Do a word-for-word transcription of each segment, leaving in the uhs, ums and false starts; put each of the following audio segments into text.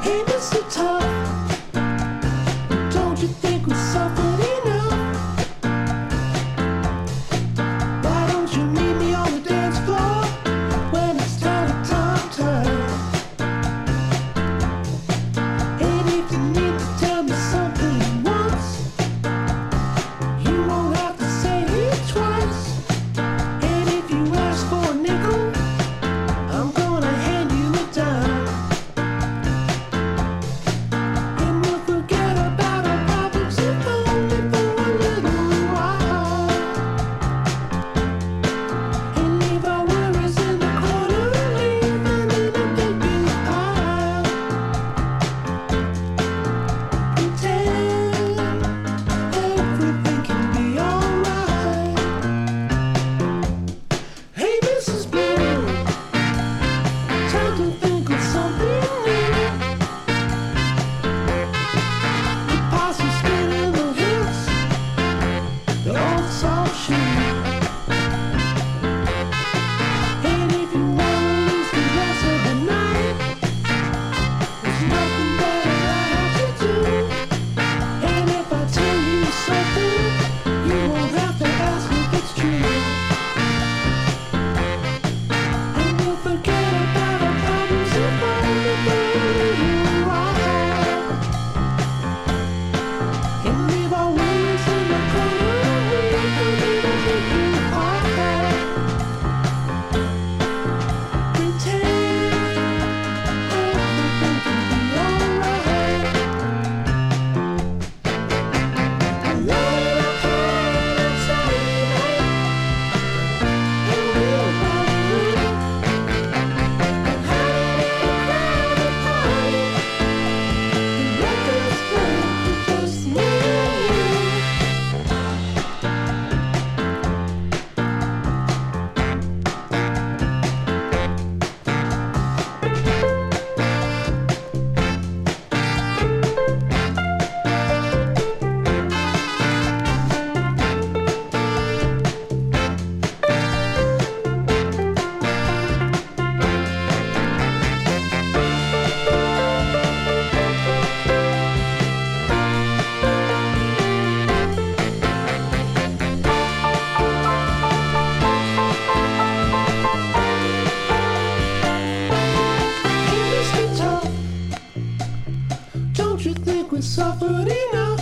suffered enough.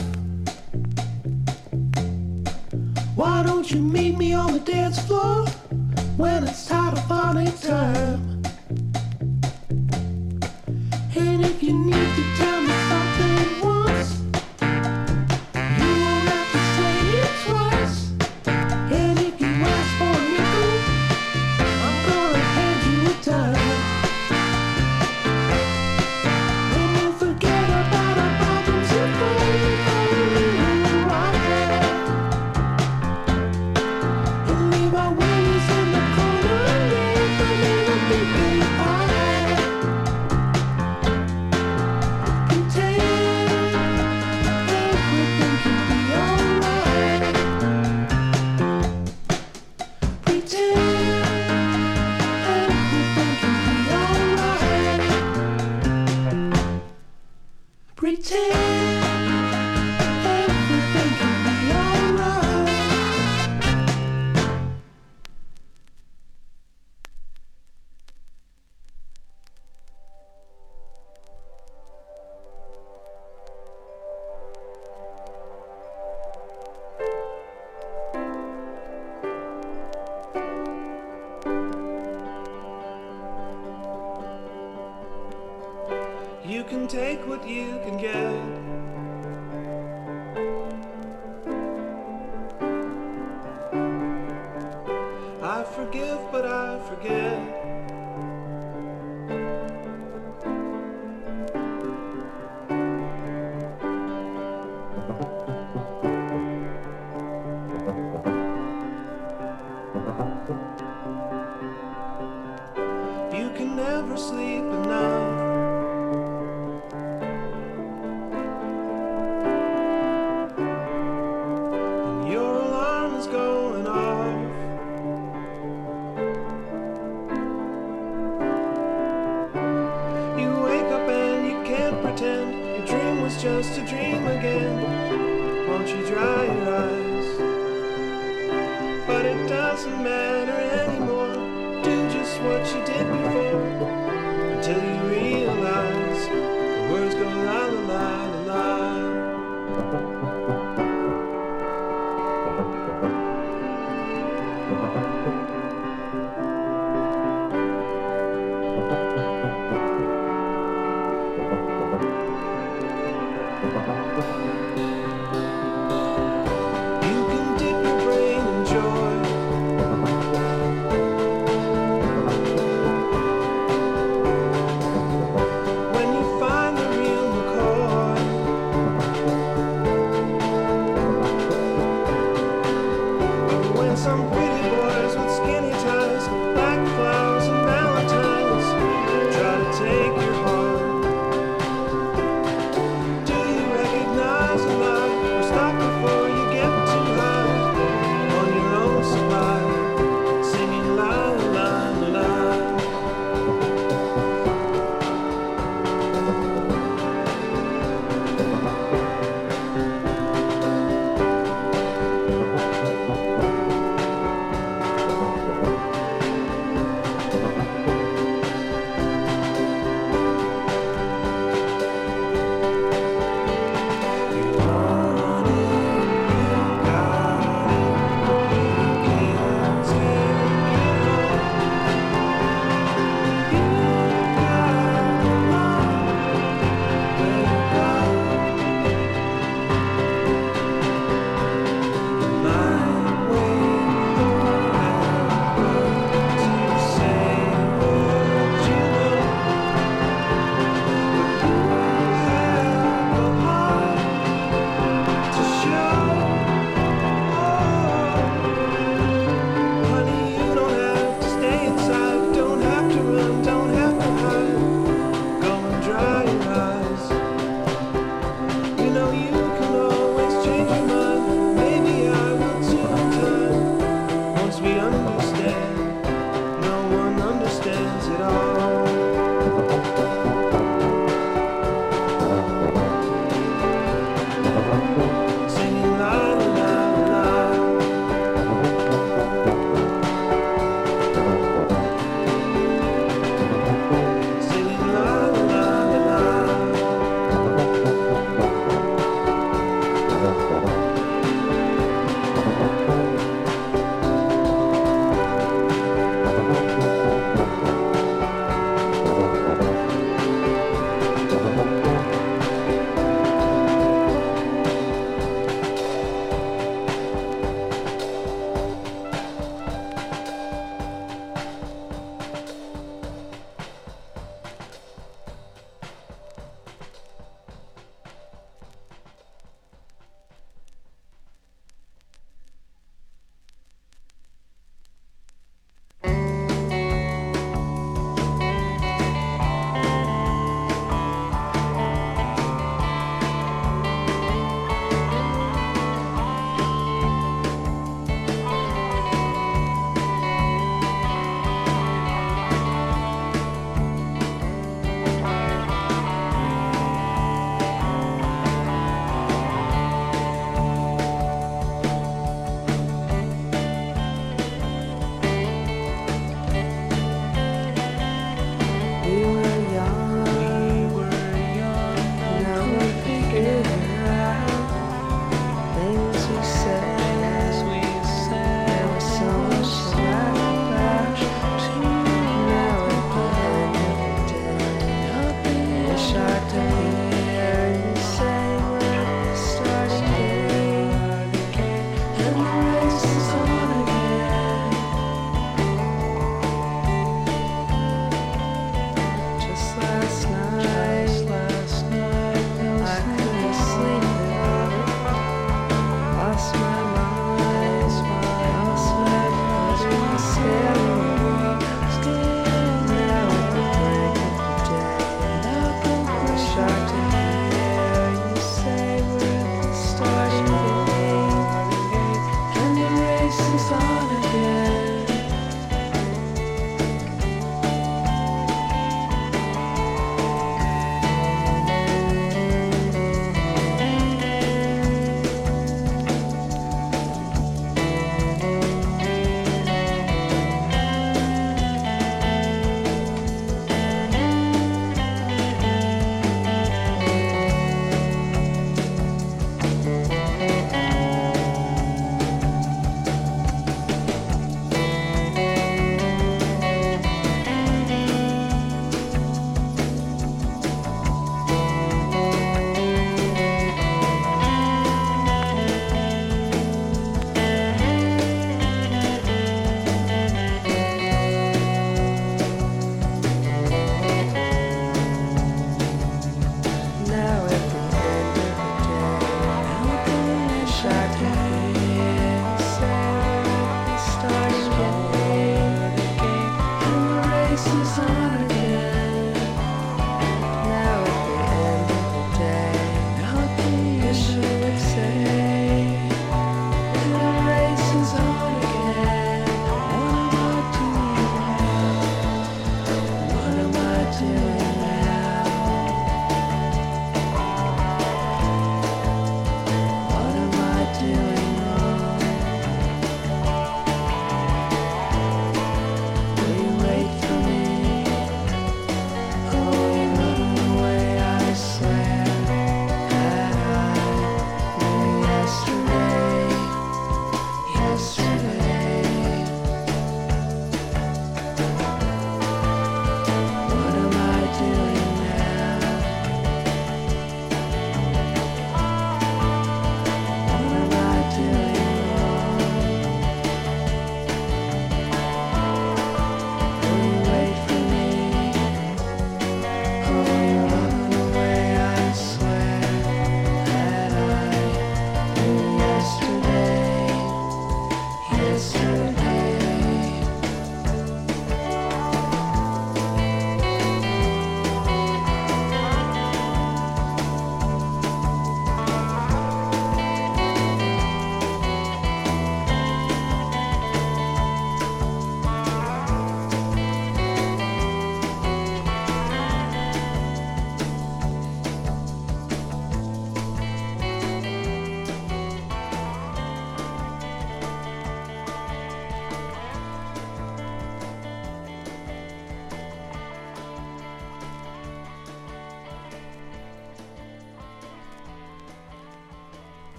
Why don't you meet me on the dance floor when it's telephonic time? And if you need to tell me something once, you won't have to say it twice. And if you ask for a nickel, I'm gonna hand you a dime. And you forget about our problems and fall right there. And leave our worries in the corner and leave them in a big, big pile. Pretend everything can be alright. Pretend everything can be alright. Pretend everything can be alright. You can take what you can get. I forgive, but I forget. You can never sleep enough. And your alarm is going off. was just a dream again. Won't you dry your eyes? But it doesn't matter anymore. Do just what you did before, until you realize the words go la la la la la. You can dip your brain in joy.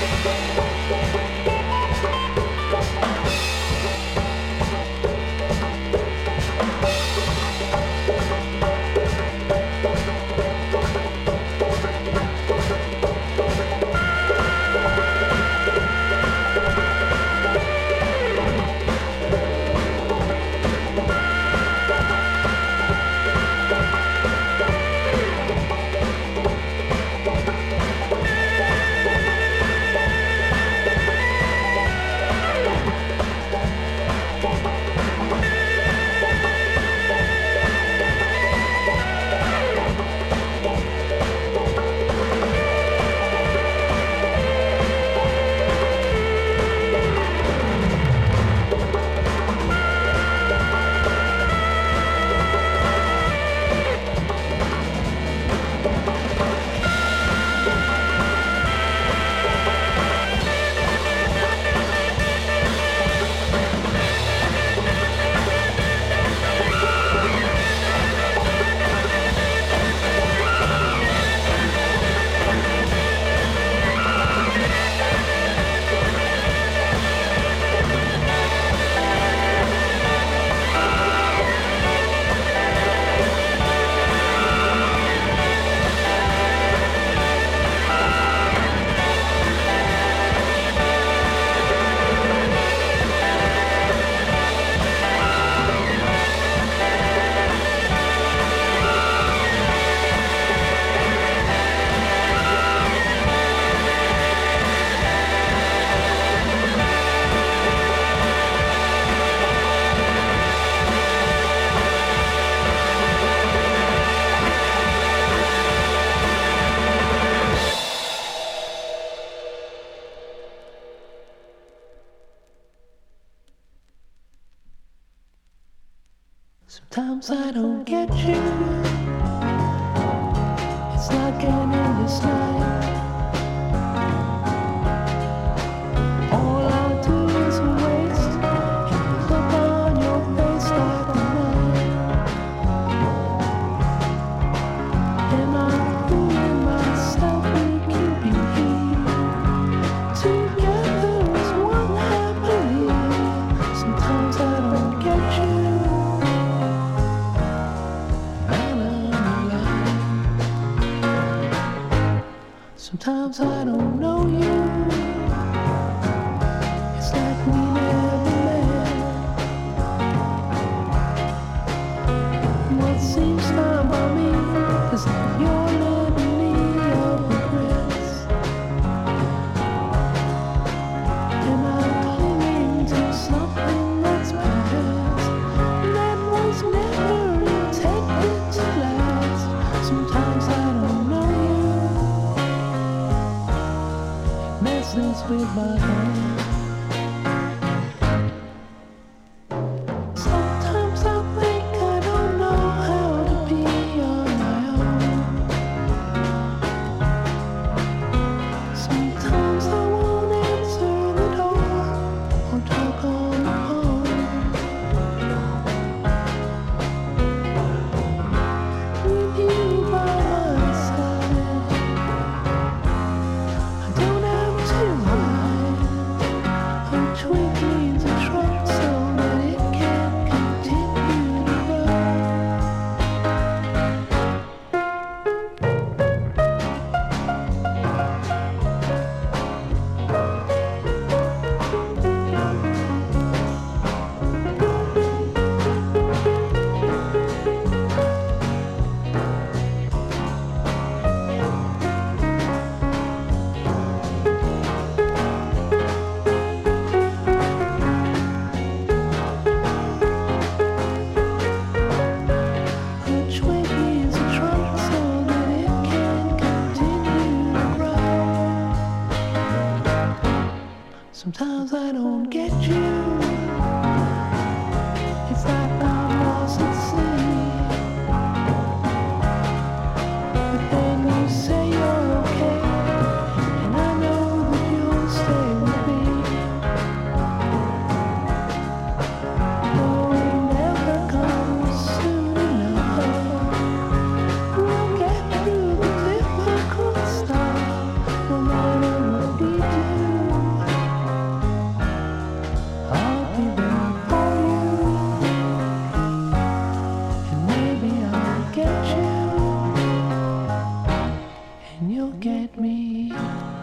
Sometimes I don't get you. It's like an endless night. All I do is waste. You look on your face like a night. Am I fooling myself? We can be together as one happily. Sometimes I don't get you. Sometimes I don't know you. It's like we never met. What seems fine by me is that you're litany of regrets. Am I clinging to something that's past, that was never intended to last? Sometimes I don't know you. Messes with my head. Sometimes I think I don't know how to be on my own. Sometimes I won't answer the door or talk on the phone. With you by my side, I don't have to hide. A twig needs a trunk so that it can continue to grow. A twig needs a trunk so that it can continue to grow. Sometimes I don't get you. It's like I'm lost at sea. But then you say you're okay, and I know that you'll stay with me. Though it never comes soon enough, we'll get through the difficult stuff, no matter what we do. be there for you. And maybe I'll get you, and you'll get me.